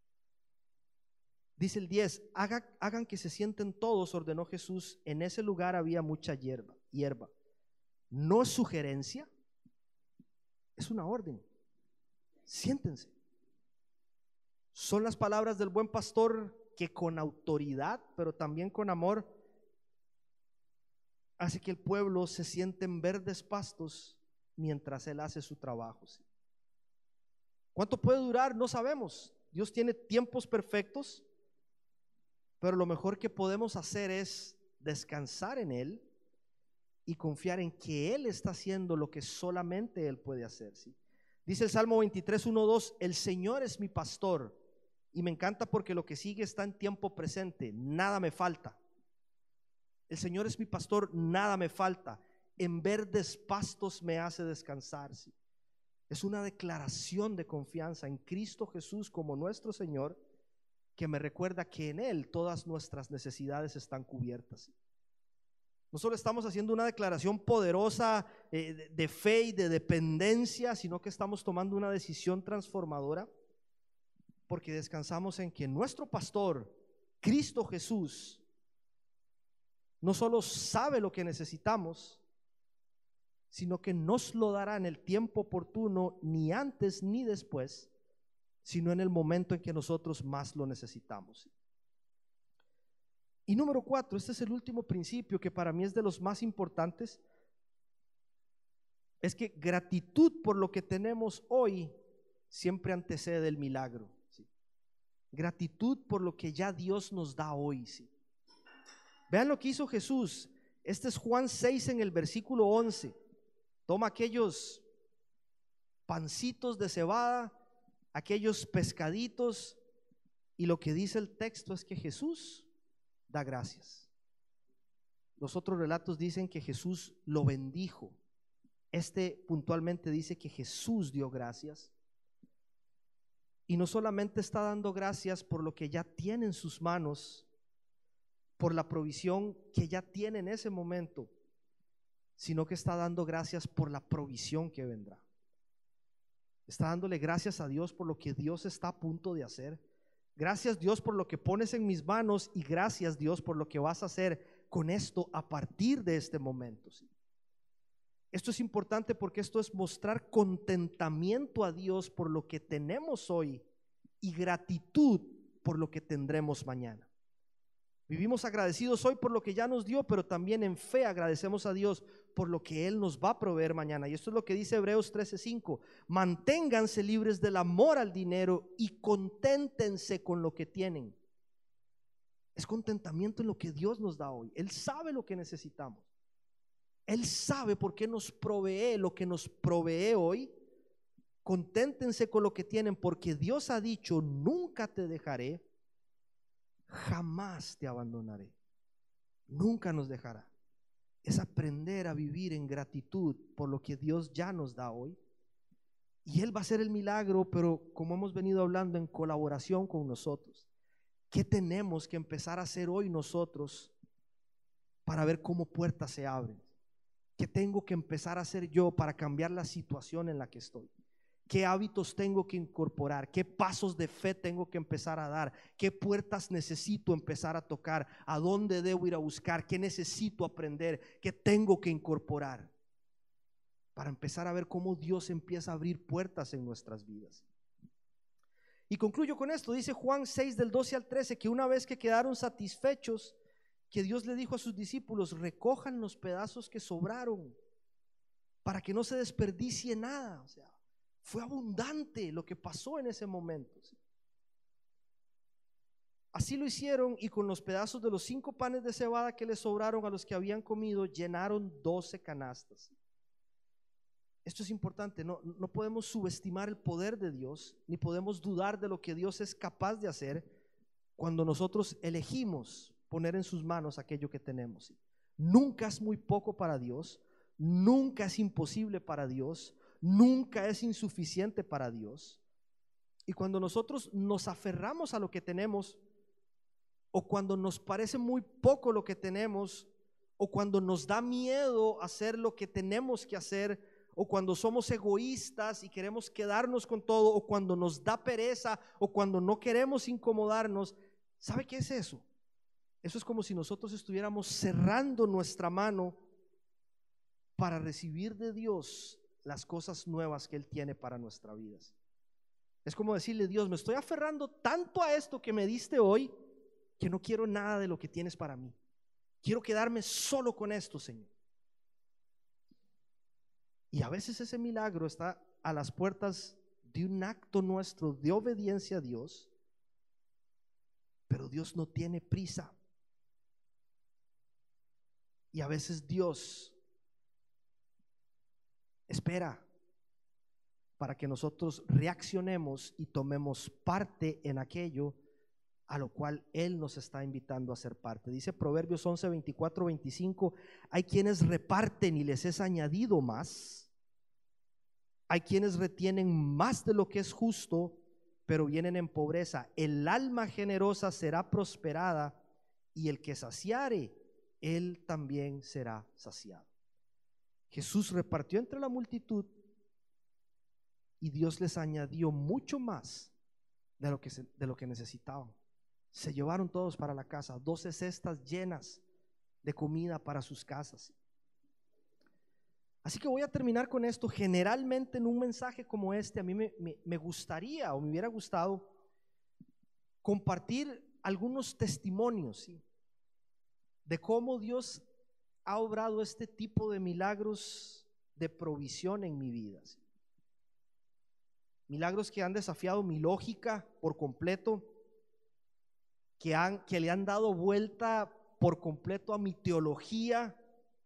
Dice el diez, Haga, hagan que se sienten todos, ordenó Jesús. En ese lugar había mucha hierba, hierba. No es sugerencia, es una orden. Siéntense. Son las palabras del buen pastor que con autoridad, pero también con amor, hace que el pueblo se siente en verdes pastos mientras Él hace su trabajo. ¿Sí? ¿Cuánto puede durar? No sabemos. Dios tiene tiempos perfectos, pero lo mejor que podemos hacer es descansar en Él y confiar en que Él está haciendo lo que solamente Él puede hacer. ¿Sí? Dice el Salmo veintitrés, uno, dos, el Señor es mi pastor. Y me encanta porque lo que sigue está en tiempo presente. Nada me falta. El Señor es mi pastor, nada me falta. En verdes pastos me hace descansar. ¿Sí? Es una declaración de confianza en Cristo Jesús como nuestro Señor, que me recuerda que en Él todas nuestras necesidades están cubiertas. ¿Sí? No solo estamos haciendo una declaración poderosa eh, de, de fe y de dependencia, sino que estamos tomando una decisión transformadora, porque descansamos en que nuestro pastor, Cristo Jesús, no solo sabe lo que necesitamos, sino que nos lo dará en el tiempo oportuno, ni antes ni después, sino en el momento en que nosotros más lo necesitamos. Y número cuatro, este es el último principio que para mí es de los más importantes, es que gratitud por lo que tenemos hoy siempre antecede el milagro. ¿Sí? Gratitud por lo que ya Dios nos da hoy. ¿Sí? Vean lo que hizo Jesús. Este es Juan seis en el versículo once. Toma aquellos pancitos de cebada, aquellos pescaditos, y lo que dice el texto es que Jesús da gracias. Los otros relatos dicen que Jesús lo bendijo. Este puntualmente dice que Jesús dio gracias. Y no solamente está dando gracias por lo que ya tiene en sus manos, por la provisión que ya tiene en ese momento, sino que está dando gracias por la provisión que vendrá. Está dándole gracias a Dios por lo que Dios está a punto de hacer. Gracias, Dios, por lo que pones en mis manos, y gracias, Dios, por lo que vas a hacer con esto a partir de este momento. ¿Sí? Esto es importante porque esto es mostrar contentamiento a Dios por lo que tenemos hoy y gratitud por lo que tendremos mañana. Vivimos agradecidos hoy por lo que ya nos dio, pero también en fe agradecemos a Dios por lo que Él nos va a proveer mañana. Y esto es lo que dice Hebreos trece cinco. Manténganse libres del amor al dinero y conténtense con lo que tienen. Es contentamiento en lo que Dios nos da hoy. Él sabe lo que necesitamos. Él sabe por qué nos provee lo que nos provee hoy. Conténtense con lo que tienen, porque Dios ha dicho: nunca te dejaré, jamás te abandonaré. Nunca nos dejará. Es aprender a vivir en gratitud por lo que Dios ya nos da hoy. Y Él va a hacer el milagro, pero como hemos venido hablando, en colaboración con nosotros. ¿Qué tenemos que empezar a hacer hoy nosotros para ver cómo puertas se abren? ¿Qué tengo que empezar a hacer yo para cambiar la situación en la que estoy? ¿Qué hábitos tengo que incorporar? ¿Qué pasos de fe tengo que empezar a dar? ¿Qué puertas necesito empezar a tocar? ¿A dónde debo ir a buscar? ¿Qué necesito aprender? ¿Qué tengo que incorporar? Para empezar a ver cómo Dios empieza a abrir puertas en nuestras vidas. Y concluyo con esto. Dice Juan seis del doce al trece que una vez que quedaron satisfechos, que Dios le dijo a sus discípulos: recojan los pedazos que sobraron. para que no se desperdicie nada. O sea, fue abundante lo que pasó en ese momento, ¿sí? Así lo hicieron, y con los pedazos de los cinco panes de cebada que les sobraron a los que habían comido, llenaron doce canastas. Esto es importante, no, no podemos subestimar el poder de Dios, ni podemos dudar de lo que Dios es capaz de hacer cuando nosotros elegimos poner en sus manos aquello que tenemos. Nunca es muy poco para Dios, nunca es imposible para Dios, nunca es insuficiente para Dios. Y cuando nosotros nos aferramos a lo que tenemos, o cuando nos parece muy poco lo que tenemos, o cuando nos da miedo hacer lo que tenemos que hacer, o cuando somos egoístas y queremos quedarnos con todo, o cuando nos da pereza, o cuando no queremos incomodarnos, ¿sabe qué es eso? Eso es como si nosotros estuviéramos cerrando nuestra mano para recibir de Dios las cosas nuevas que Él tiene para nuestras vidas. Es como decirle: Dios, me estoy aferrando tanto a esto que me diste hoy, que no quiero nada de lo que tienes para mí. Quiero quedarme solo con esto, Señor. Y a veces ese milagro está a las puertas de un acto nuestro de obediencia a Dios, pero Dios no tiene prisa. Y a veces Dios espera para que nosotros reaccionemos y tomemos parte en aquello a lo cual Él nos está invitando a ser parte. Dice Proverbios once, veinticuatro, veinticinco: hay quienes reparten y les es añadido más, hay quienes retienen más de lo que es justo, pero vienen en pobreza. El alma generosa será prosperada, y el que saciare, él también será saciado. Jesús repartió entre la multitud, y Dios les añadió mucho más de lo que, se, de lo que necesitaban. Se llevaron todos para la casa, doce cestas llenas de comida para sus casas. Así que voy a terminar con esto. Generalmente en un mensaje como este, a mí me, me, me gustaría o me hubiera gustado compartir algunos testimonios, ¿sí?, de cómo Dios ha obrado este tipo de milagros de provisión en mi vida, ¿sí? Milagros que han desafiado mi lógica por completo, que, han, que le han dado vuelta por completo a mi teología,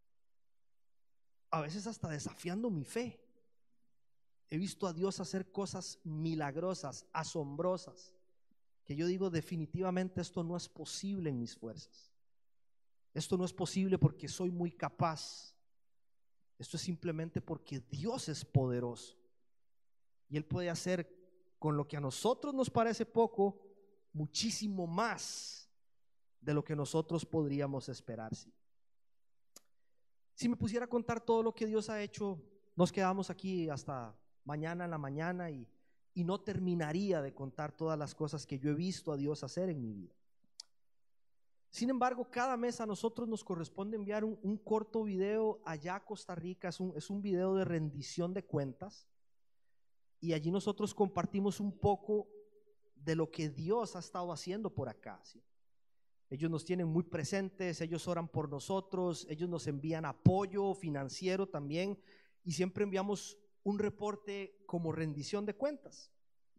a veces hasta desafiando mi fe. He visto a Dios hacer cosas milagrosas, asombrosas, que yo digo: definitivamente esto no es posible en mis fuerzas. Esto no es posible porque soy muy capaz. Esto es simplemente porque Dios es poderoso, y Él puede hacer con lo que a nosotros nos parece poco, muchísimo más de lo que nosotros podríamos esperar. ¿Sí? Si me pusiera a contar todo lo que Dios ha hecho, nos quedamos aquí hasta mañana en la mañana y, y no terminaría de contar todas las cosas que yo he visto a Dios hacer en mi vida. Sin embargo, cada mes a nosotros nos corresponde enviar un, un corto video allá a Costa Rica. Es un, es un video de rendición de cuentas, y allí nosotros compartimos un poco de lo que Dios ha estado haciendo por acá, ¿sí? Ellos nos tienen muy presentes, ellos oran por nosotros, ellos nos envían apoyo financiero también, y siempre enviamos un reporte como rendición de cuentas.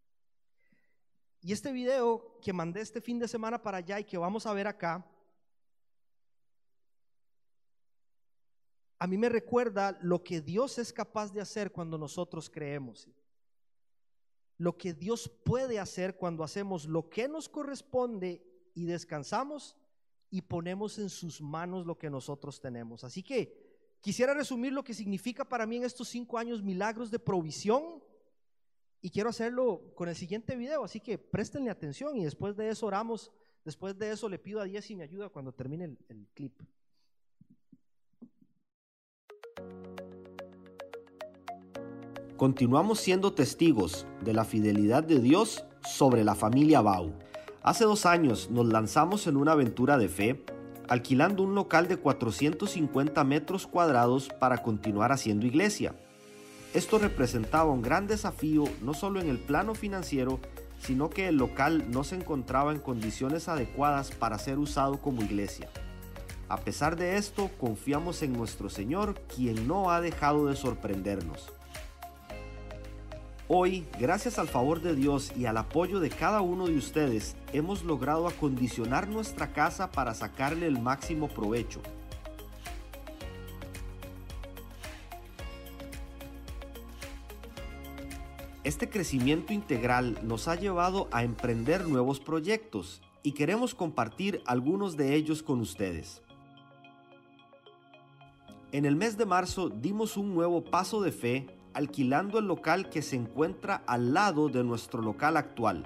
Y este video que mandé este fin de semana para allá y que vamos a ver acá, a mí me recuerda lo que Dios es capaz de hacer cuando nosotros creemos, ¿sí? Lo que Dios puede hacer cuando hacemos lo que nos corresponde y descansamos y ponemos en sus manos lo que nosotros tenemos. Así que quisiera resumir lo que significa para mí en estos cinco años milagros de provisión, y quiero hacerlo con el siguiente video, así que préstenle atención, y después de eso oramos. Después de eso le pido a Diez si me ayuda cuando termine el, el clip. Continuamos siendo testigos de la fidelidad de Dios sobre la familia Bau. Hace dos años nos lanzamos en una aventura de fe, alquilando un local de cuatrocientos cincuenta metros cuadrados para continuar haciendo iglesia. Esto representaba un gran desafío, no solo en el plano financiero, sino que el local no se encontraba en condiciones adecuadas para ser usado como iglesia. A pesar de esto, confiamos en nuestro Señor, quien no ha dejado de sorprendernos. Hoy, gracias al favor de Dios y al apoyo de cada uno de ustedes, hemos logrado acondicionar nuestra casa para sacarle el máximo provecho. Este crecimiento integral nos ha llevado a emprender nuevos proyectos y queremos compartir algunos de ellos con ustedes. En el mes de marzo dimos un nuevo paso de fe alquilando el local que se encuentra al lado de nuestro local actual.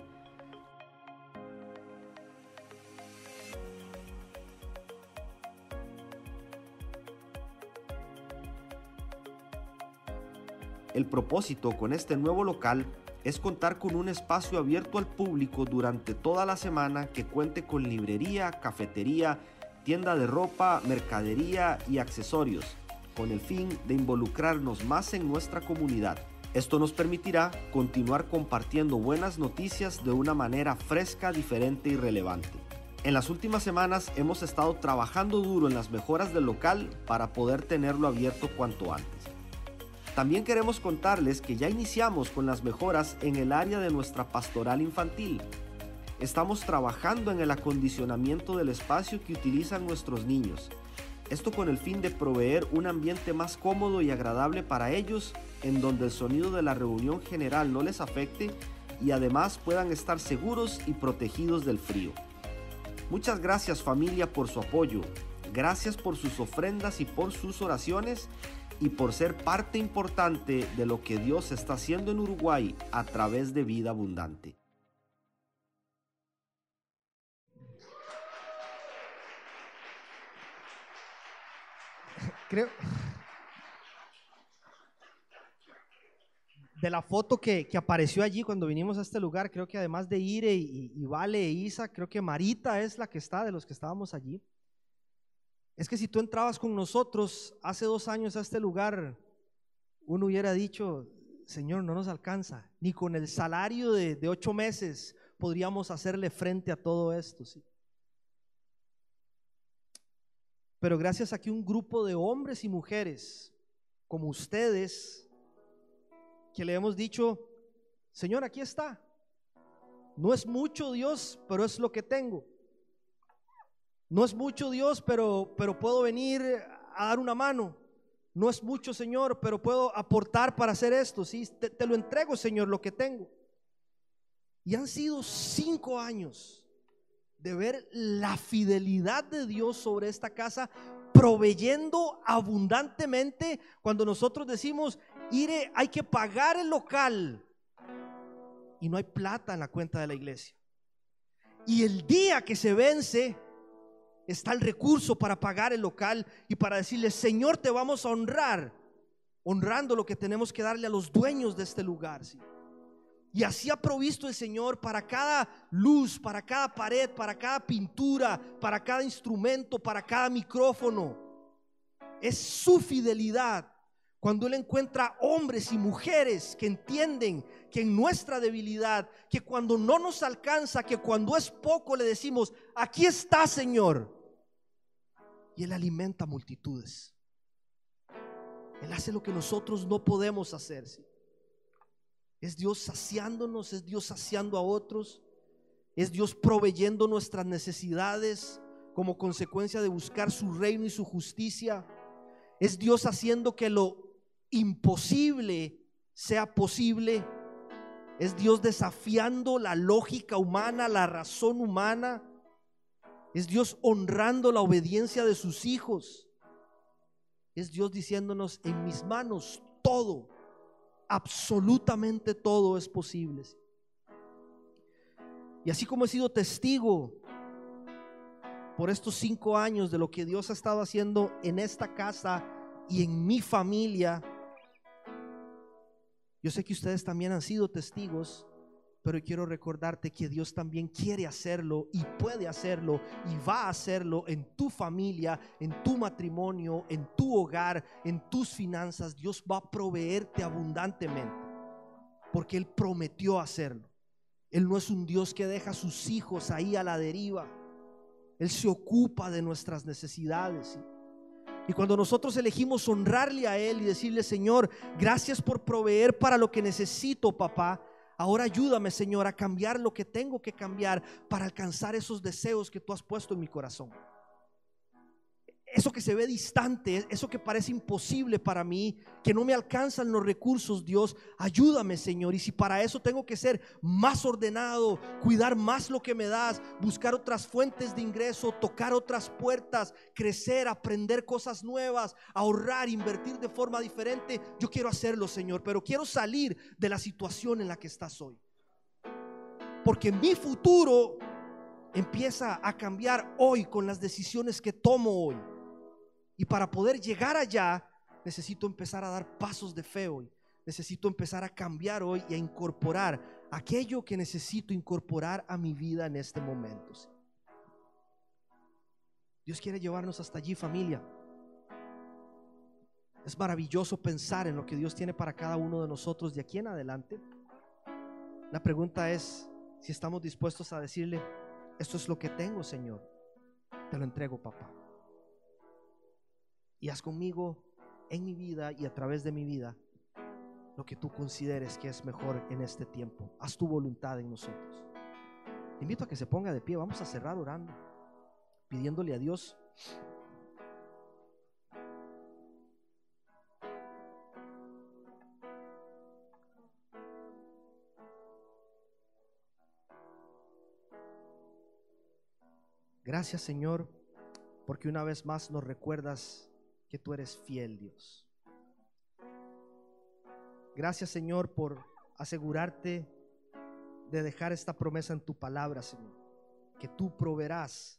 El propósito con este nuevo local es contar con un espacio abierto al público durante toda la semana que cuente con librería, cafetería, tienda de ropa, mercadería y accesorios, con el fin de involucrarnos más en nuestra comunidad. Esto nos permitirá continuar compartiendo buenas noticias de una manera fresca, diferente y relevante. En las últimas semanas hemos estado trabajando duro en las mejoras del local para poder tenerlo abierto cuanto antes. También queremos contarles que ya iniciamos con las mejoras en el área de nuestra pastoral infantil. Estamos trabajando en el acondicionamiento del espacio que utilizan nuestros niños. Esto con el fin de proveer un ambiente más cómodo y agradable para ellos, en donde el sonido de la reunión general no les afecte y además puedan estar seguros y protegidos del frío. Muchas gracias, familia, por su apoyo. Gracias por sus ofrendas y por sus oraciones y por ser parte importante de lo que Dios está haciendo en Uruguay a través de Vida Abundante. Creo de la foto que, que apareció allí cuando vinimos a este lugar, creo que además de Ire y, y Vale e Isa, creo que Marita es la que está de los que estábamos allí. Es que si tú entrabas con nosotros hace dos años a este lugar, uno hubiera dicho: Señor, no nos alcanza, ni con el salario de, de ocho meses podríamos hacerle frente a todo esto, ¿sí? Pero gracias a que un grupo de hombres y mujeres como ustedes, que le hemos dicho: Señor, aquí está, no es mucho, Dios, pero es lo que tengo. No es mucho, Dios, pero, pero puedo venir a dar una mano. No es mucho, Señor, pero puedo aportar para hacer esto. ¿Sí? Te, te lo entrego, Señor, lo que tengo. Y han sido cinco años de ver la fidelidad de Dios sobre esta casa, proveyendo abundantemente. Cuando nosotros decimos: Ire, hay que pagar el local, y no hay plata en la cuenta de la iglesia, y el día que se vence está el recurso para pagar el local y para decirle: Señor, te vamos a honrar, honrando lo que tenemos que darle a los dueños de este lugar, ¿sí? Y así ha provisto el Señor para cada luz, para cada pared, para cada pintura, para cada instrumento, para cada micrófono. Es su fidelidad cuando Él encuentra hombres y mujeres que entienden que en nuestra debilidad, que cuando no nos alcanza, que cuando es poco, le decimos: aquí está, Señor. Y Él alimenta multitudes. Él hace lo que nosotros no podemos hacer, ¿sí? Es Dios saciándonos, es Dios saciando a otros, es Dios proveyendo nuestras necesidades como consecuencia de buscar su reino y su justicia. Es Dios haciendo que lo imposible sea posible. Es Dios desafiando la lógica humana, la razón humana. Es Dios honrando la obediencia de sus hijos. Es Dios diciéndonos: en mis manos todo, absolutamente todo es posible. Y así como he sido testigo por estos cinco años de lo que Dios ha estado haciendo en esta casa y en mi familia, yo sé que ustedes también han sido testigos, pero quiero recordarte que Dios también quiere hacerlo y puede hacerlo y va a hacerlo en tu familia, en tu matrimonio, en tu hogar, en tus finanzas. Dios va a proveerte abundantemente porque Él prometió hacerlo. Él no es un Dios que deja a sus hijos ahí a la deriva. Él se ocupa de nuestras necesidades. Y cuando nosotros elegimos honrarle a Él y decirle: Señor, gracias por proveer para lo que necesito, papá, ahora ayúdame, Señor, a cambiar lo que tengo que cambiar para alcanzar esos deseos que tú has puesto en mi corazón. Eso que se ve distante, eso que parece imposible para mí, que no me alcanzan los recursos, Dios, ayúdame, Señor. Y si para eso tengo que ser más ordenado, cuidar más lo que me das, buscar otras fuentes de ingreso, tocar otras puertas, crecer, aprender cosas nuevas, ahorrar, invertir de forma diferente, yo quiero hacerlo, Señor, pero quiero salir de la situación en la que estás hoy, porque mi futuro empieza a cambiar hoy con las decisiones que tomo hoy. Y para poder llegar allá, necesito empezar a dar pasos de fe hoy. Necesito empezar a cambiar hoy y a incorporar aquello que necesito incorporar a mi vida en este momento. Dios quiere llevarnos hasta allí, familia. Es maravilloso pensar en lo que Dios tiene para cada uno de nosotros de aquí en adelante. La pregunta es si estamos dispuestos a decirle: esto es lo que tengo, Señor, te lo entrego, papá, y haz conmigo, en mi vida y a través de mi vida, lo que tú consideres que es mejor en este tiempo. Haz tu voluntad en nosotros. Te invito a que se ponga de pie. Vamos a cerrar orando, pidiéndole a Dios gracias, Señor, porque una vez más nos recuerdas que tú eres fiel, Dios. Gracias, Señor, por asegurarte de dejar esta promesa en tu palabra, Señor, que tú proveerás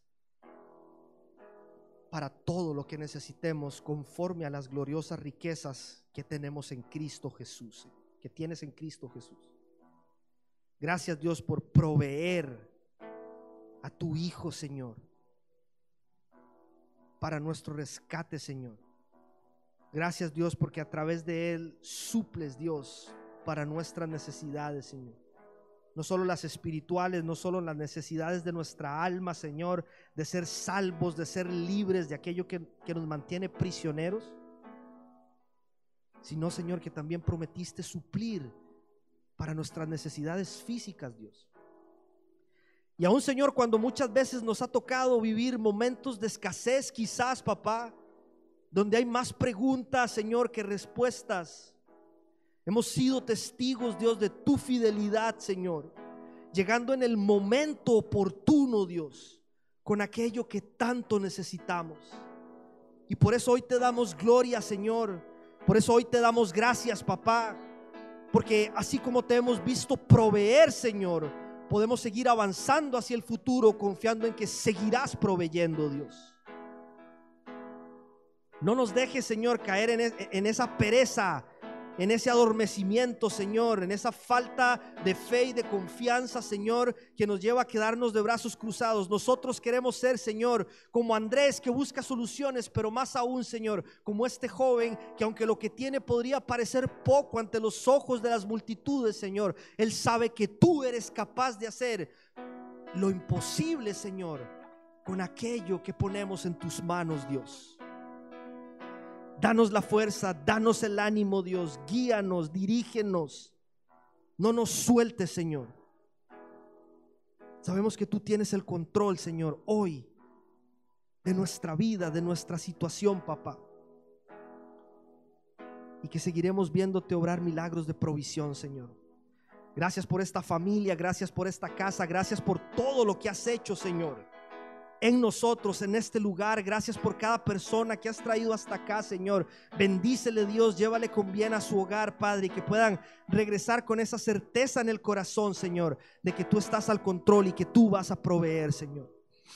para todo lo que necesitemos conforme a las gloriosas riquezas que tenemos en Cristo Jesús, que tienes en Cristo Jesús. Gracias, Dios, por proveer a tu Hijo, Señor, para nuestro rescate, Señor. Gracias, Dios, porque a través de Él suples, Dios, para nuestras necesidades, Señor. No solo las espirituales, no solo las necesidades de nuestra alma, Señor, de ser salvos, de ser libres de aquello que, que nos mantiene prisioneros, sino, Señor, que también prometiste suplir para nuestras necesidades físicas, Dios. Y aún, Señor, cuando muchas veces nos ha tocado vivir momentos de escasez, quizás, papá, donde hay más preguntas, Señor, que respuestas, hemos sido testigos, Dios, de tu fidelidad, Señor, llegando en el momento oportuno, Dios, con aquello que tanto necesitamos. Y por eso hoy te damos gloria, Señor. Por eso hoy te damos gracias, papá, porque así como te hemos visto proveer, Señor, podemos seguir avanzando hacia el futuro, confiando en que seguirás proveyendo, Dios. No nos dejes, Señor, caer en, es, en esa pereza, en ese adormecimiento, Señor, en esa falta de fe y de confianza, Señor, que nos lleva a quedarnos de brazos cruzados. Nosotros queremos ser, Señor, como Andrés, que busca soluciones, pero más aún, Señor, como este joven que, aunque lo que tiene podría parecer poco ante los ojos de las multitudes, Señor, él sabe que tú eres capaz de hacer lo imposible, Señor, con aquello que ponemos en tus manos, Dios. Danos la fuerza, danos el ánimo, Dios. Guíanos, dirígenos. No nos sueltes, Señor. Sabemos que tú tienes el control, Señor, hoy de nuestra vida, de nuestra situación, papá. Y que seguiremos viéndote obrar milagros de provisión, Señor. Gracias por esta familia, gracias por esta casa, gracias por todo lo que has hecho, Señor, en nosotros, en este lugar. Gracias por cada persona que has traído hasta acá, Señor. Bendícele, Dios, llévale con bien a su hogar, Padre, y que puedan regresar con esa certeza en el corazón, Señor, de que tú estás al control y que tú vas a proveer, Señor.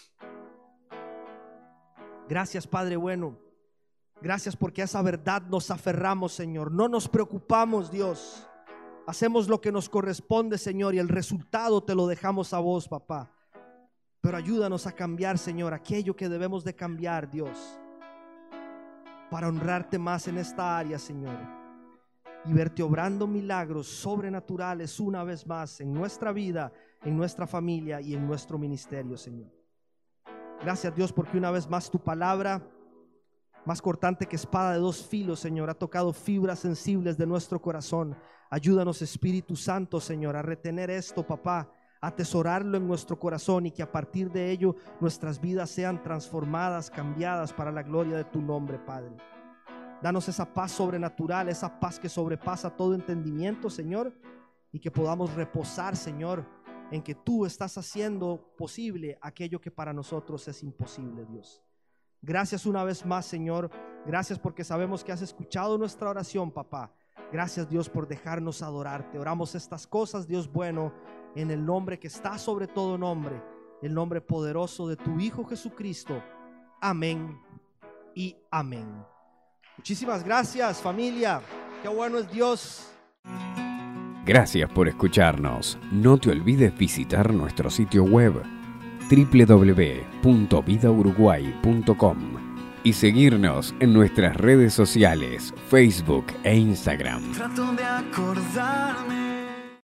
Gracias, Padre bueno. Gracias porque a esa verdad nos aferramos, Señor. No nos preocupamos, Dios. Hacemos lo que nos corresponde, Señor, y el resultado te lo dejamos a vos, papá. Pero ayúdanos a cambiar, Señor, aquello que debemos de cambiar, Dios, para honrarte más en esta área, Señor, y verte obrando milagros sobrenaturales una vez más en nuestra vida, en nuestra familia y en nuestro ministerio, Señor. Gracias, Dios, porque una vez más tu palabra, más cortante que espada de dos filos, Señor, ha tocado fibras sensibles de nuestro corazón. Ayúdanos, Espíritu Santo, Señor, a retener esto, papá, a atesorarlo en nuestro corazón, y que a partir de ello nuestras vidas sean transformadas, cambiadas para la gloria de tu nombre, Padre. Danos esa paz sobrenatural, esa paz que sobrepasa todo entendimiento, Señor, y que podamos reposar, Señor, en que tú estás haciendo posible aquello que para nosotros es imposible, Dios. Gracias una vez más, Señor. Gracias porque sabemos que has escuchado nuestra oración, papá. Gracias, Dios, por dejarnos adorarte. Oramos estas cosas, Dios bueno, en el nombre que está sobre todo nombre, el nombre poderoso de tu Hijo Jesucristo. Amén y amén. Muchísimas gracias, familia. Qué bueno es Dios. Gracias por escucharnos. No te olvides visitar nuestro sitio web doble u doble u doble u punto vida uruguay punto com y seguirnos en nuestras redes sociales, Facebook e Instagram. Trato de acordarme